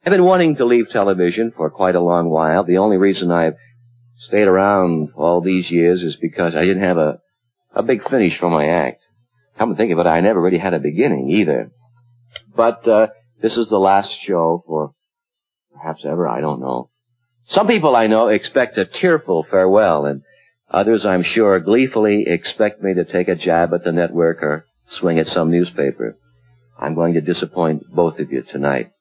I've been wanting to leave television for quite a long while. The only reason I've stayed around all these years is because I didn't have a big finish for my act. Come to think of it, I never really had a beginning either. But this is the last show for perhaps ever, I don't know. Some people I know expect a tearful farewell, and others, I'm sure, gleefully expect me to take a jab at the network or swing at some newspaper. I'm going to disappoint both of you tonight.